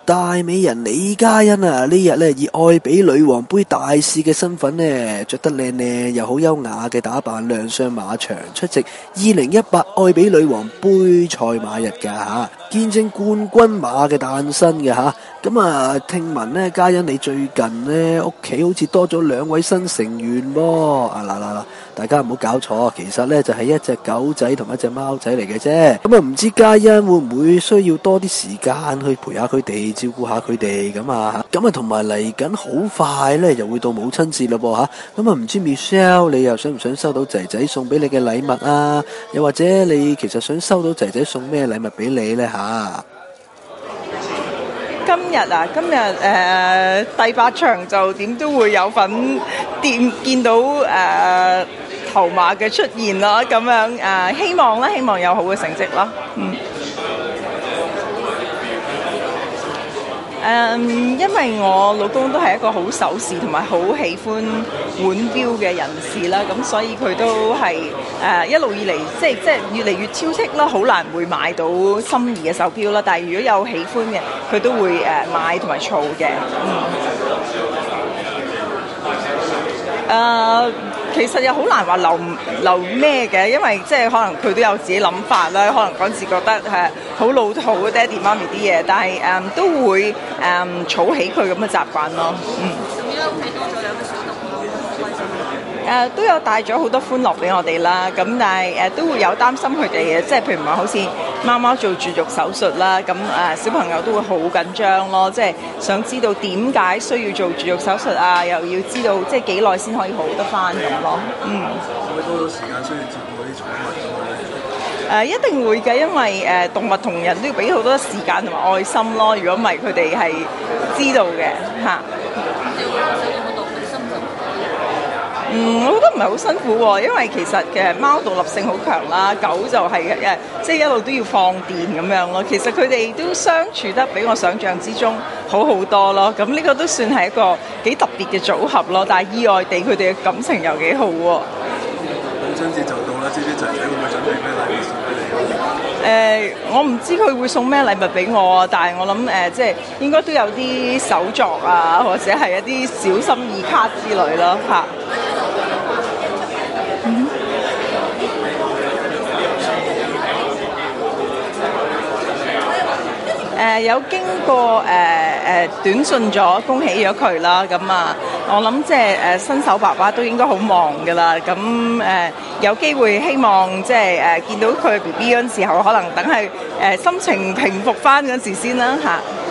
大美人李嘉欣啊，呢日咧以愛比女王杯大使嘅身份呢，着得靚靚又好優雅嘅打扮亮相馬場，出席2018愛比女王杯賽馬日噶吓，見證冠軍馬嘅誕生嘅吓。咁啊，聽聞呢，嘉欣你最近呢屋企好似多咗2位新成員喎。嗱，大家唔好搞錯，其實呢就係一隻狗仔同一隻貓仔嚟嘅啫。咁啊，唔知嘉欣會唔會需要多啲時間去陪下佢哋，照顧下佢哋咁啊？咁啊，同埋嚟緊好快呢，又會到母親節嘞噃吓。咁啊，唔知 Michelle 你又想唔想收到仔仔送俾你嘅禮物啊？又或者你其實想收到仔仔送咩禮物俾你呢吓？ 今日第8場就點都會有份見到頭馬嘅出現啦，咁樣希望有好嘅成績啦。因為我老公都係一個好守時同埋好喜歡腕錶嘅人士啦，咁所以佢都係一路以嚟即係越嚟越挑剔啦，好難會買到心儀嘅手錶啦。但係如果有喜歡嘅，佢都會買同埋儲嘅。其實又好難話留咩嘅，因為即係可能佢都有自己諗法啦。可能嗰陣時覺得係好老土嘅爹哋媽咪啲嘢，但係都會儲起佢咁嘅習慣咯。咁而家屋企多咗2個小動物，好開心。都有帶咗好多歡樂俾我哋啦，咁但係都會有擔心佢哋嘅，即係譬如話好似貓貓做絕育手術啦，咁小朋友都會好緊張咯，即係想知道點解需要做絕育手術啊，又要知道即係幾耐先可以好得翻咁咯。 會多咗時間需要照顧啲寵物咁樣咧？ 一定會嘅，因為動物同人都要俾好多時間同埋愛心咯。如果唔係，佢哋係知道嘅嚇。我覺得唔係好辛苦喎，因為其實嘅貓獨立性好強啦，狗就係即係一路都要放電咁樣咯。其實佢哋都相處得比我想象之中好多咯。咁呢個都算係一個幾特別嘅組合咯。但係意外地佢哋嘅感情又幾好喎。 母親節就到啦，知唔知仔仔會唔會準備咩禮物送俾你？ 我唔知佢會送咩禮物俾我啊，但係我諗即係應該都有啲手作啊，或者係一啲小心意卡之類咯嚇。有經過短信咗，恭喜咗佢啦。咁我諗即係新手爸爸都應該好忙㗎啦。咁有機會希望即係見到佢 BB 嗰陣時候，可能等係心情平復翻嗰陣時先啦嚇。